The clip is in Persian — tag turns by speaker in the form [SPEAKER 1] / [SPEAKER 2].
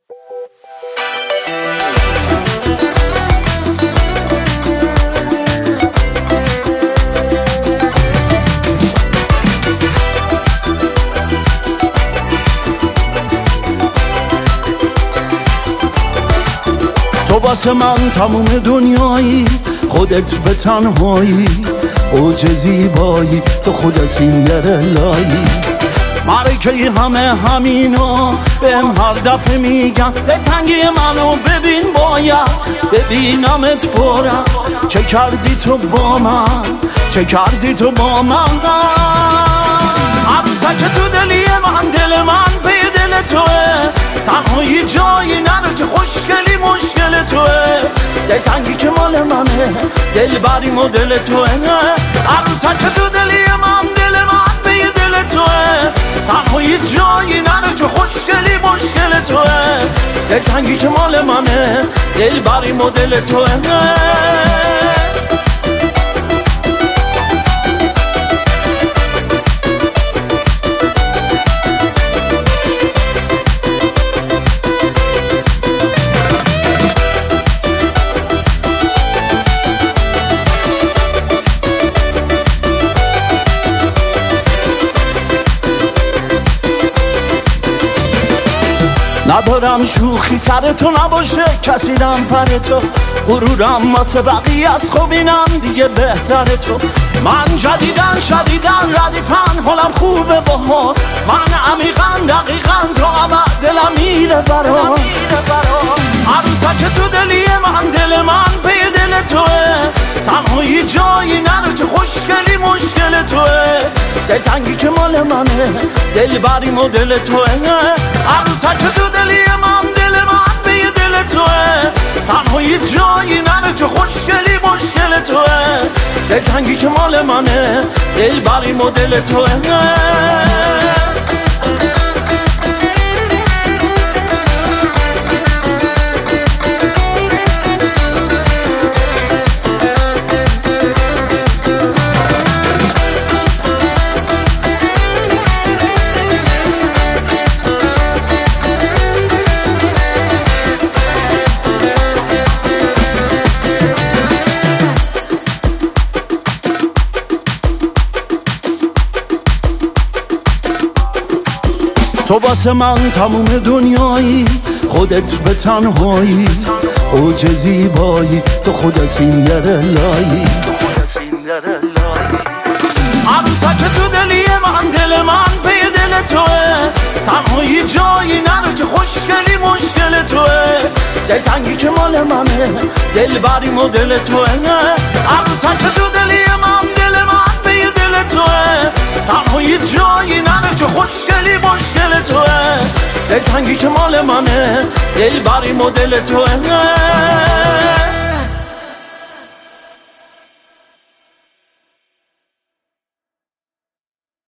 [SPEAKER 1] تو واسه من تموم دنیایی، خودت به تنهایی، اوج زیبایی، تو خود سیندرلایی. معرکه همه همینا بهم هر دفعه میگن دلتنگی منو ببین، باید ببینمت فورا. چه کردی تو با من، چه کردی تو با من؟ عروسک تو دلی من، دل من پی دل توه، تنهایی جایی نرو که خوشگلی مشکل توه. دلتنگی که مال منه، دل بری مدل توه. عروسک تو دلی من، دل من پی دل توه، تنهایی جایی نرو که خوشگلی مشکل توه. دلتنگی که مال منه، دل بری مدل توه. ندارم شوخی سر تو نباشه، کسیدم پر تو، غرورم واسه بقیه از خوبینم دیگه بهتر تو. من جدیدن شدیدن ردیفن، حالم خوبه باهات، من عمیقا دقیقا تو ابد دلم میره برات. عروسک تو دلی من، دل من پی دل توه، تنهایی جایی نرو که خوشگلی مشکل توه. دلتنگی که مال منه، دل بری مدل توه. عروسک تو دلی من، دل من پی دل توه، تنهایی جایی نرو که خوشگلی مشکل توه. دلتنگی که مال منه، دل بری مدل توه. تو واسه من تموم دنیایی، خودت به تنهایی، اوج زیبایی، تو خود سیندرلایی. عروسک تو دلی من، دل من پی دل توه، تنهایی جایی نرو که خوشگلی مشکل توه. دلتنگی که مال منه، دل بری مدل توه. عروسک تو دلی من، دل من پی دل توه، تنهایی جایی نرو که خوشگلی مشکل توه. دلتنگی که مال منه، دل بری مدل توه.